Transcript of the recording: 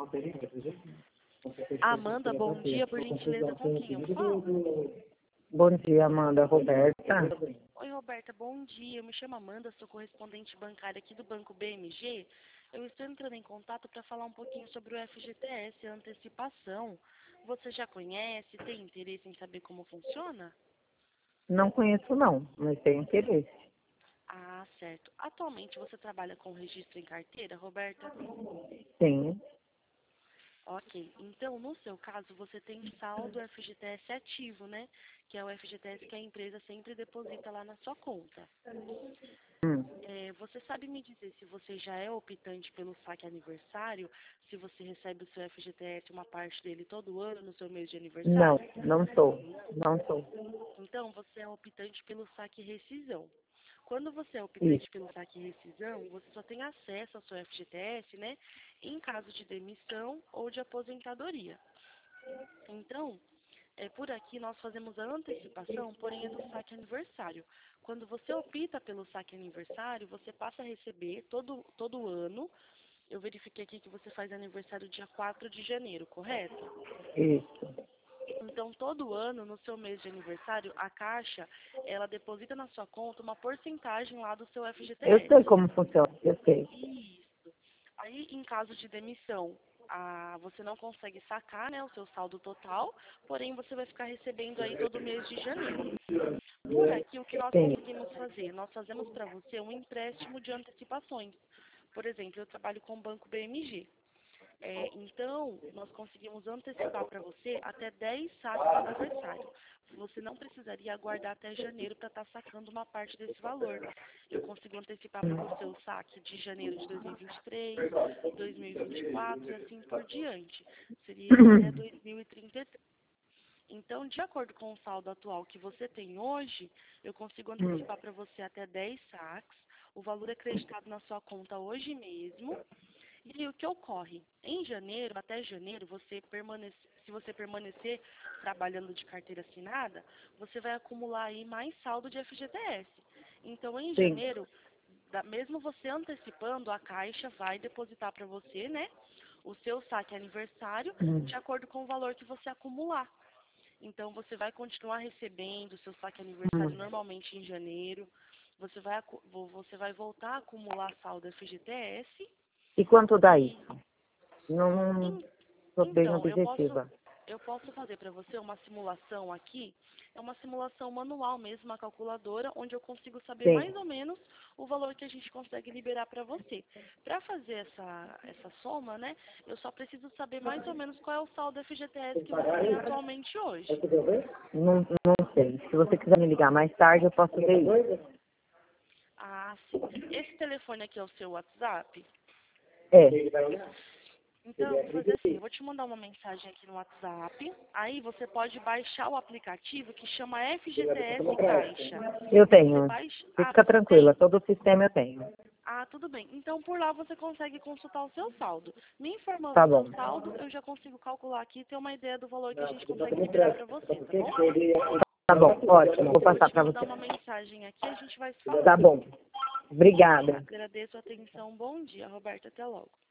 Amanda, bom dia, por gentileza, com quem eu falo? Bom dia, Amanda. Roberta. Oi, Roberta, bom dia. Eu me chamo Amanda, sou correspondente bancária aqui do Banco BMG. Eu estou entrando em contato para falar um pouquinho sobre o FGTS, a antecipação. Você já conhece, tem interesse em saber como funciona? Não conheço, não, mas tenho interesse. Ah, certo. Atualmente você trabalha com registro em carteira, Roberta? Sim. Ok. Então, no seu caso, você tem saldo FGTS ativo, né? Que é o FGTS que a empresa sempre deposita lá na sua conta. Você sabe me dizer se você já é optante pelo saque aniversário, se você recebe o seu FGTS, uma parte dele todo ano no seu mês de Não, aniversário? não sou. Não sou. Então, você é optante pelo saque rescisão. Quando você é Isso. optante pelo saque rescisão, você só tem acesso ao seu FGTS, né, em caso de demissão ou de aposentadoria. Então, por aqui nós fazemos a antecipação, porém é do saque aniversário. Quando você opta pelo saque aniversário, você passa a receber todo ano. Eu verifiquei aqui que você faz aniversário dia 4 de janeiro, correto? Isso. Então, todo ano, no seu mês de aniversário, a Caixa, ela deposita na sua conta uma porcentagem lá do seu Eu FGTS. sei como funciona, eu sei. Isso. Aí, em caso de demissão, você não consegue sacar, né, o seu saldo total, porém você vai ficar recebendo aí todo mês de janeiro. Por aqui, o que nós Sim. conseguimos fazer? Nós fazemos para você um empréstimo de antecipações. Por exemplo, eu trabalho com o Banco BMG. Então, nós conseguimos antecipar para você até 10 saques de aniversário. Você não precisaria aguardar até janeiro para estar sacando uma parte desse valor. Eu consigo antecipar para você o saque de janeiro de 2023, 2024 e assim por diante. Seria até 2033. Então, de acordo com o saldo atual que você tem hoje, eu consigo antecipar para você até 10 saques. O valor é acreditado na sua conta hoje mesmo. E o que ocorre? Em janeiro, até janeiro, se você permanecer trabalhando de carteira assinada, você vai acumular aí mais saldo de FGTS. Então, em Sim. janeiro, mesmo você antecipando, a Caixa vai depositar para você, né, o seu saque aniversário de acordo com o valor que você acumular. Então, você vai continuar recebendo o seu saque aniversário normalmente em janeiro. Você vai voltar a acumular saldo FGTS. E quanto dá E, isso? Não sou bem então, objetiva. eu posso fazer para você uma simulação aqui. É uma simulação manual mesmo, uma calculadora, onde eu consigo saber Sim. mais ou menos o valor que a gente consegue liberar para você. Para fazer essa soma, né, eu só preciso saber mais ou menos qual é o saldo FGTS que você tem atualmente hoje. Não sei. Se você quiser me ligar mais tarde, eu posso ver isso. Ah, sim. Esse telefone aqui é o seu WhatsApp? É. Então, eu vou fazer assim, eu vou te mandar uma mensagem aqui no WhatsApp, aí você pode baixar o aplicativo que chama FGTS Caixa. Eu Você tenho. baixa... Ah, Fica você tranquila, tem? todo o sistema eu tenho. Ah, tudo bem. Então, por lá você consegue consultar o seu saldo. Me informando Tá o seu bom. saldo, eu já consigo calcular aqui e ter uma ideia do valor que a gente consegue liberar para você, tá bom? Tá bom, ótimo. Vou Eu vou passar te pra mandar você. uma mensagem aqui e a gente vai se Tá falando. bom. Obrigada. Agradeço a atenção. Bom dia, Roberta. Até logo.